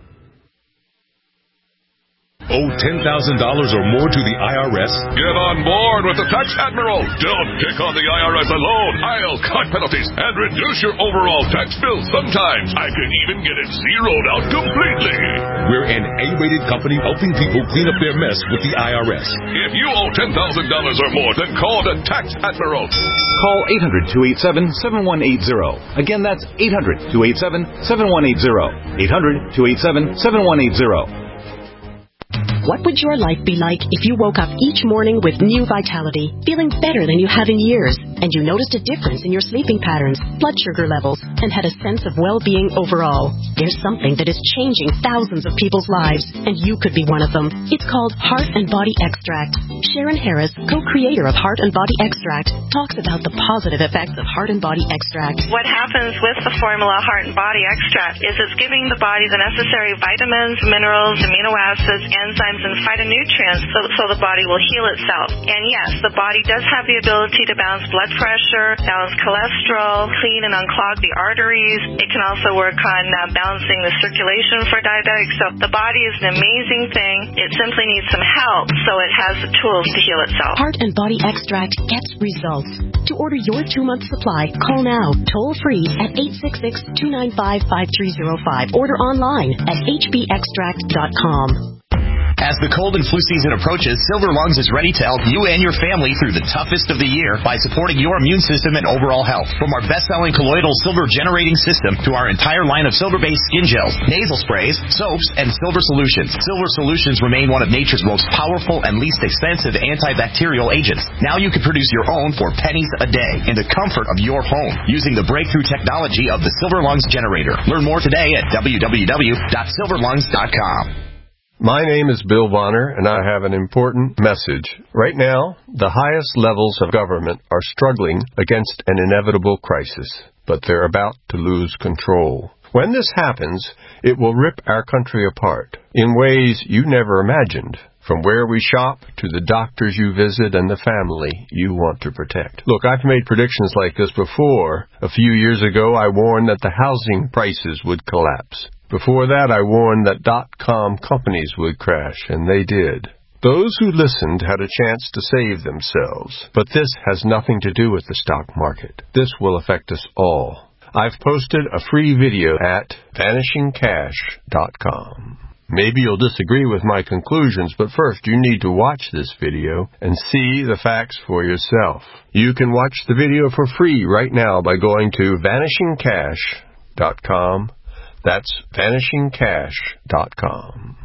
Owe ten thousand dollars or more to the I R S? Get on board with the Tax Admiral. Don't pick on the I R S alone. I'll cut penalties and reduce your overall tax bill. Sometimes I can even get it zeroed out completely. We're an A-rated company helping people clean up their mess with the I R S. If you owe ten thousand dollars or more, then call the Tax Admiral. Call eight hundred, two eight seven, seven one eight zero. Again, that's eight hundred, two eight seven, seven one eight zero. eight hundred, two eight seven, seven one eight zero. What would your life be like if you woke up each morning with new vitality, feeling better than you have in years, and you noticed a difference in your sleeping patterns, blood sugar levels, and had a sense of well-being overall? There's something that is changing thousands of people's lives, and you could be one of them. It's called Heart and Body Extract. Sharon Harris, co-creator of Heart and Body Extract, talks about the positive effects of Heart and Body Extract. What happens with the formula Heart and Body Extract is it's giving the body the necessary vitamins, minerals, amino acids, enzymes, and phytonutrients so, so the body will heal itself. And yes, the body does have the ability to balance blood pressure, balance cholesterol, clean and unclog the arteries. It can also work on uh, balancing the circulation for diabetics. So the body is an amazing thing. It simply needs some help so it has the tools to heal itself. Heart and Body Extract gets results. To order your two-month supply, call now, toll-free at eight six six, two nine five, five three zero five. Order online at h b extract dot com. As the cold and flu season approaches, Silver Lungs is ready to help you and your family through the toughest of the year by supporting your immune system and overall health. From our best-selling colloidal silver generating system to our entire line of silver-based skin gels, nasal sprays, soaps, and silver solutions. Silver solutions remain one of nature's most powerful and least expensive antibacterial agents. Now you can produce your own for pennies a day in the comfort of your home using the breakthrough technology of the Silver Lungs generator. Learn more today at w w w dot silver lungs dot com. My name is Bill Bonner, and I have an important message. Right now, the highest levels of government are struggling against an inevitable crisis, but they're about to lose control. When this happens, it will rip our country apart in ways you never imagined, from where we shop to the doctors you visit and the family you want to protect. Look, I've made predictions like this before. A few years ago, I warned that the housing prices would collapse. Before that, I warned that dot-com companies would crash, and they did. Those who listened had a chance to save themselves, but this has nothing to do with the stock market. This will affect us all. I've posted a free video at vanishing cash dot com. Maybe you'll disagree with my conclusions, but first you need to watch this video and see the facts for yourself. You can watch the video for free right now by going to vanishing cash dot com. That's vanishing cash dot com.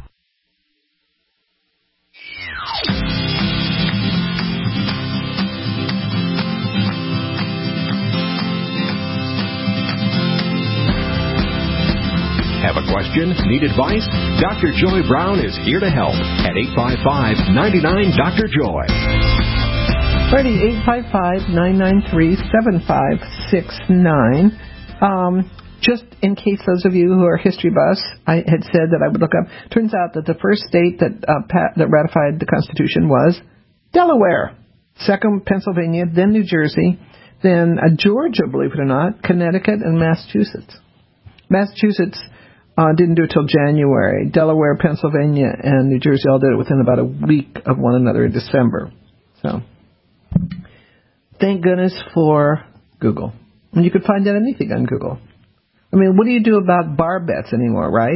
Have a question? Need advice? Doctor Joy Brown is here to help at eight five five, nine nine, Doctor Joy. Ready, eight five five, nine nine three, seven five six nine. Um... Just in case those of you who are history buffs, I had said that I would look up. Turns out that the first state that uh, pat, that ratified the Constitution was Delaware. Second, Pennsylvania, then New Jersey, then uh, Georgia, believe it or not, Connecticut, and Massachusetts. Massachusetts uh, didn't do it till January. Delaware, Pennsylvania, and New Jersey all did it within about a week of one another in December. So, thank goodness for Google. And you could find out anything on Google. I mean, what do you do about bar bets anymore, right?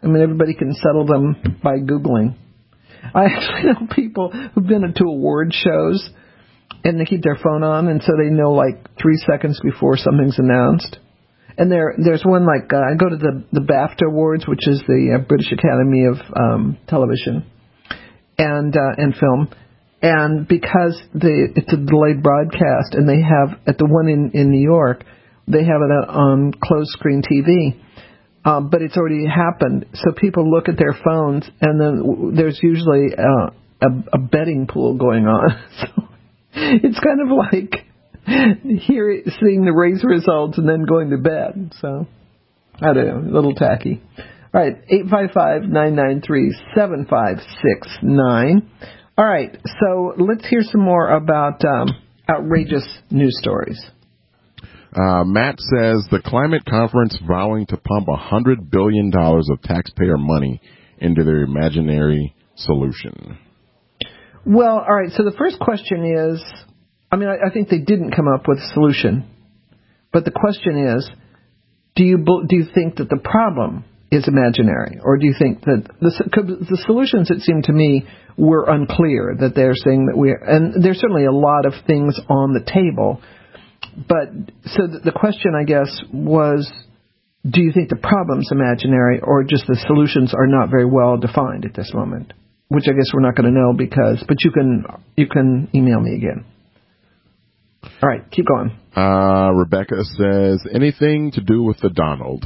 I mean, everybody can settle them by Googling. I actually know people who've been to award shows, and they keep their phone on, and so they know like three seconds before something's announced. And there, there's one like, uh, I go to the, the BAFTA Awards, which is the uh, British Academy of um, Television and uh, and Film. And because the it's a delayed broadcast, and they have, at the one in, in New York, they have it on closed-screen T V. Um, but it's already happened, so people look at their phones, and then there's usually uh, a, a betting pool going on. So it's kind of like here seeing the race results and then going to bed. So I don't know, a little tacky. All right, eight five five, nine nine three, seven five six nine. All right, so let's hear some more about um, outrageous news stories. Uh, Matt says the climate conference vowing to pump one hundred billion dollars of taxpayer money into their imaginary solution. Well, all right, so the first question is, I mean, I, I think they didn't come up with a solution. But the question is, do you do you think that the problem is imaginary? Or do you think that the, the solutions, it seemed to me, were unclear, that they're saying that we're, and there's certainly a lot of things on the table. But so the question, I guess, was, do you think the problem's imaginary, or just the solutions are not very well defined at this moment? Which I guess we're not going to know because, but you can you can email me again. All right, keep going. Uh, Rebecca says, anything to do with the Donald?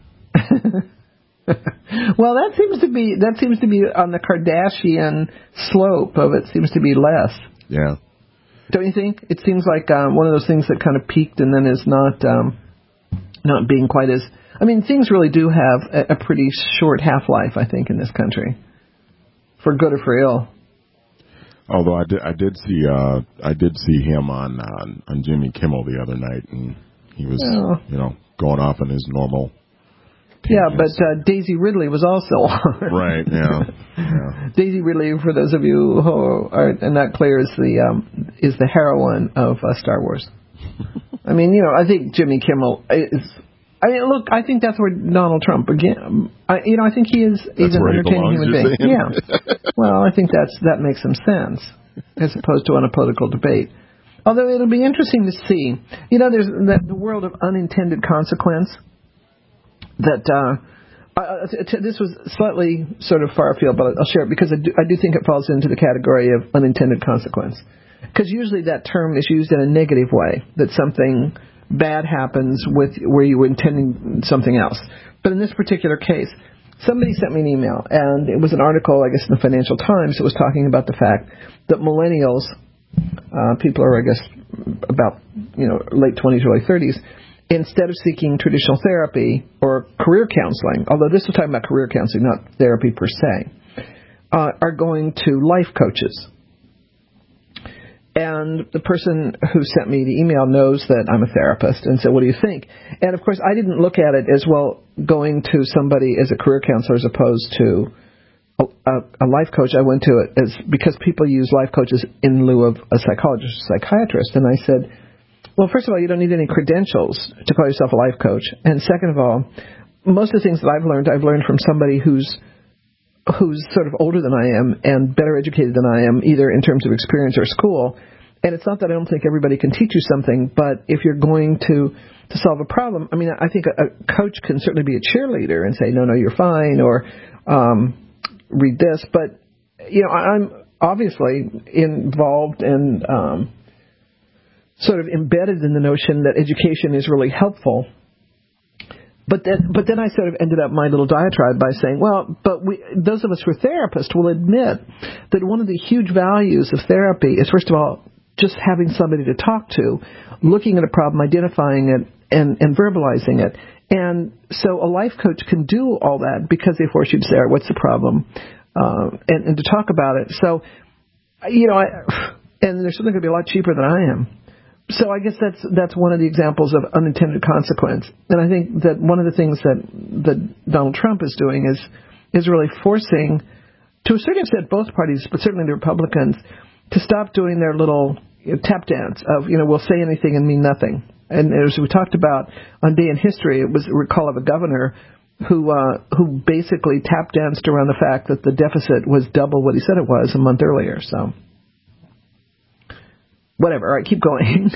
Well, that seems to be that seems to be on the Kardashian slope of it. Seems to be less. Yeah. Don't you think? It seems like um, one of those things that kind of peaked and then is not um, not being quite as... I mean, things really do have a, a pretty short half-life, I think, in this country, for good or for ill. Although I did, I did see, uh, I did see him on uh, on Jimmy Kimmel the other night, and he was, oh. you know, going off on his normal. Yeah, but uh, Daisy Ridley was also on. Right. Yeah. yeah. Daisy Ridley, for those of you who are not clear, is the um, is the heroine of uh, Star Wars. I mean, you know, I think Jimmy Kimmel is. I mean, look, I think that's where Donald Trump again. I, you know, I think he is he's an entertaining human being. Saying? Yeah. Well, I think that's that makes some sense as opposed to on a political debate. Although it'll be interesting to see. You know, there's that the world of unintended consequence. That uh, uh, t- this was slightly sort of far afield, but I'll share it because I do, I do think it falls into the category of unintended consequence. Because usually that term is used in a negative way, that something bad happens with where you were intending something else. But in this particular case, somebody sent me an email, and it was an article, I guess, in the Financial Times that was talking about the fact that millennials, uh, people are, I guess, about you know late twenties, early thirties, instead of seeking traditional therapy or career counseling, although this is talking about career counseling, not therapy per se, uh, are going to life coaches. And the person who sent me the email knows that I'm a therapist and said, what do you think? And, of course, I didn't look at it as, well, going to somebody as a career counselor as opposed to a, a, a life coach. I went to it as because people use life coaches in lieu of a psychologist or psychiatrist. And I said, well, first of all, you don't need any credentials to call yourself a life coach. And second of all, most of the things that I've learned, I've learned from somebody who's who's sort of older than I am and better educated than I am, either in terms of experience or school. And it's not that I don't think everybody can teach you something, but if you're going to, to solve a problem, I mean, I think a, a coach can certainly be a cheerleader and say, no, no, you're fine, or um, read this. But, you know, I'm obviously involved and um, sort of embedded in the notion that education is really helpful. But then, but then I sort of ended up my little diatribe by saying, well, but we, those of us who are therapists will admit that one of the huge values of therapy is, first of all, just having somebody to talk to, looking at a problem, identifying it, and, and verbalizing it. And so a life coach can do all that because they force you to say, all right, what's the problem, uh, and, and to talk about it. So, you know, I, and they're certainly going to be a lot cheaper than I am. So I guess that's that's one of the examples of unintended consequence. And I think that one of the things that, that Donald Trump is doing is is really forcing, to a certain extent, both parties, but certainly the Republicans, to stop doing their little you know, tap dance of, you know, we'll say anything and mean nothing. And as we talked about on Day in History, it was a recall of a governor who uh, who basically tap danced around the fact that the deficit was double what he said it was a month earlier. So, whatever. All right, keep going.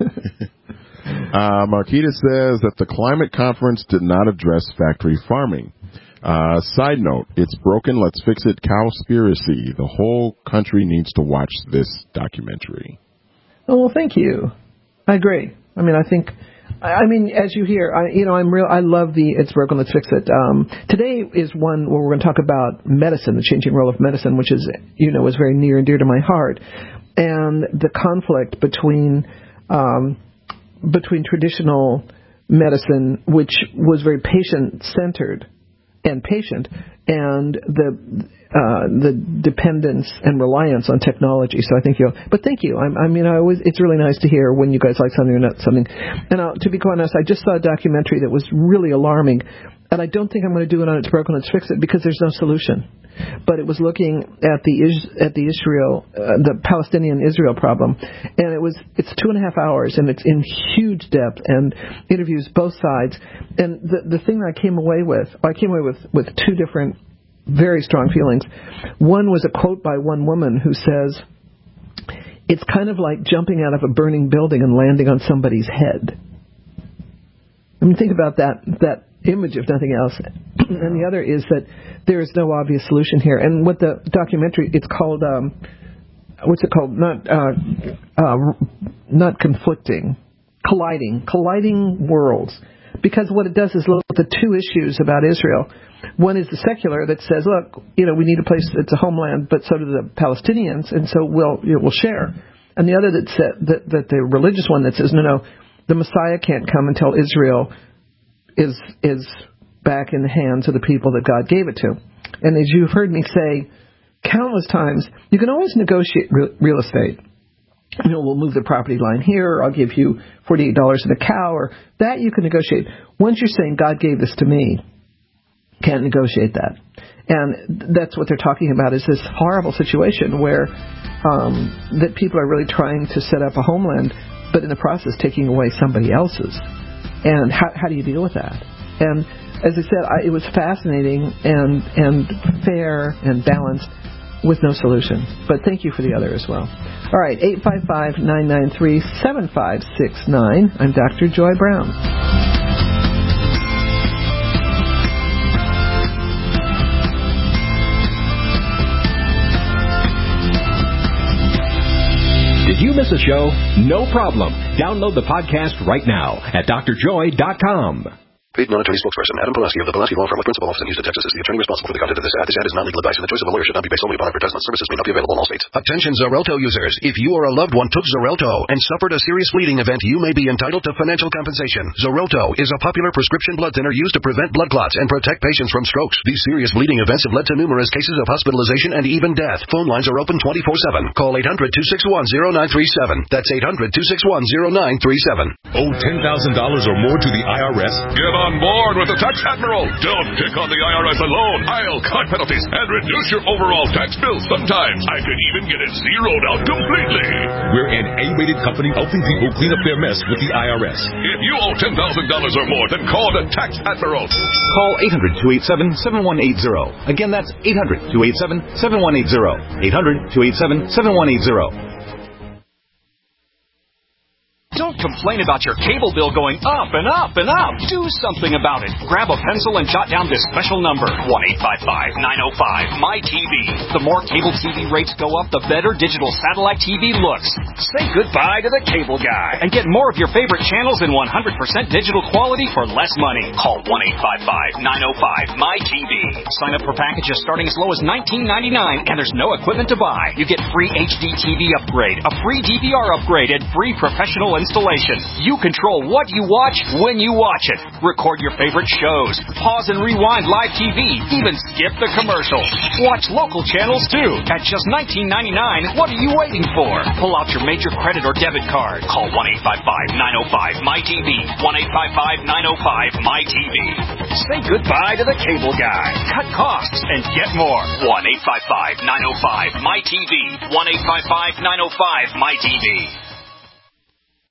uh, Marquita says that the climate conference did not address factory farming. Uh, side note, it's broken, let's fix it, cowspiracy. The whole country needs to watch this documentary. Oh, well, thank you. I agree. I mean, I think, I mean, as you hear, I, you know, I'm real, I love the It's Broken, Let's Fix It. Um, today is one where we're going to talk about medicine, the changing role of medicine, which is, you know, is very near and dear to my heart. And the conflict between, um, between traditional medicine, which was very patient-centered, and patient, and the uh, the dependence and reliance on technology. So I think you. But thank you. I, I mean, I always. It's really nice to hear when you guys like something or not something. And uh, to be quite honest, I just saw a documentary that was really alarming, and I don't think I'm going to do it on It's Broken, Let's Fix It, because there's no solution. But it was looking at the at the Israel, uh, the Palestinian-Israel problem, and it was it's two and a half hours, and it's in huge depth and interviews both sides. And the the thing that I came away with, I came away with with two different very strong feelings. One was a quote by one woman who says, "It's kind of like jumping out of a burning building and landing on somebody's head." I mean, think about that that image, if nothing else. And the other is that there is no obvious solution here. And what the documentary, it's called, um, what's it called? Not, uh, uh, not conflicting, colliding, colliding worlds. Because what it does is look at the two issues about Israel. One is the secular that says, look, you know, we need a place that's a homeland, but so do the Palestinians, and so we'll, you know, we'll share. And the other that said, that, that the religious one that says, no, no, the Messiah can't come until Israel is is back in the hands of the people that God gave it to. And as you've heard me say countless times, you can always negotiate re- real estate. You know, we'll move the property line here, or I'll give you forty-eight dollars in a cow, or that you can negotiate. Once you're saying, God gave this to me, can't negotiate that. And that's what they're talking about, is this horrible situation where um, that people are really trying to set up a homeland, but in the process taking away somebody else's. And how, how do you deal with that? And as I said, I, it was fascinating and and fair and balanced with no solution. But thank you for the other as well. All right, eight five five, nine nine three, seven five six nine. I'm Doctor Joy Brown. Did you miss a show? No problem. Download the podcast right now at d r joy dot com. Paid non-attorney spokesperson Adam Pulaski of the Pulaski Law Firm with principal office in Houston, Texas is the attorney responsible for the content of this ad. This ad is not legal advice, and the choice of a lawyer should not be based solely upon advertisement. Services may not be available in all states. Attention Xarelto users. If you or a loved one took Xarelto and suffered a serious bleeding event, you may be entitled to financial compensation. Xarelto is a popular prescription blood thinner used to prevent blood clots and protect patients from strokes. These serious bleeding events have led to numerous cases of hospitalization and even death. Phone lines are open twenty-four seven. Call eight hundred, two six one, zero nine three seven. That's eight hundred, two six one, zero nine three seven. Owe ten thousand dollars or more to the I R S? Get on board with the Tax Admiral. Don't pick on the I R S alone. I'll cut penalties and reduce your overall tax bill. Sometimes I could even get it zeroed out completely. We're an A-rated company helping people clean up their mess with the I R S. If you owe ten thousand dollars or more, then call the Tax Admiral. Call eight hundred, two eight seven, seven one eight zero. Again, that's eight hundred, two eight seven, seven one eight zero. eight hundred, two eight seven, seven one eight zero. Don't complain about your cable bill going up and up and up. Do something about it. Grab a pencil and jot down this special number, one eight five five, nine oh five, M Y T V. The more cable T V rates go up, the better digital satellite T V looks. Say goodbye to the cable guy and get more of your favorite channels in one hundred percent digital quality for less money. Call one eight five five, nine oh five, M Y T V. Sign up for packages starting as low as nineteen ninety-nine, and there's no equipment to buy. You get free H D T V upgrade, a free D V R upgrade, and free professional installation. You control what you watch when you watch it. Record your favorite shows. Pause and rewind live T V. Even skip the commercials. Watch local channels too. At just nineteen ninety-nine, what are you waiting for? Pull out your major credit or debit card. Call one eight five five, nine oh five, M Y T V. one eight five five, nine oh five, M Y T V. Say goodbye to the cable guy. Cut costs and get more. one eight five five, nine oh five, M Y T V. one eight five five, nine oh five, M Y T V.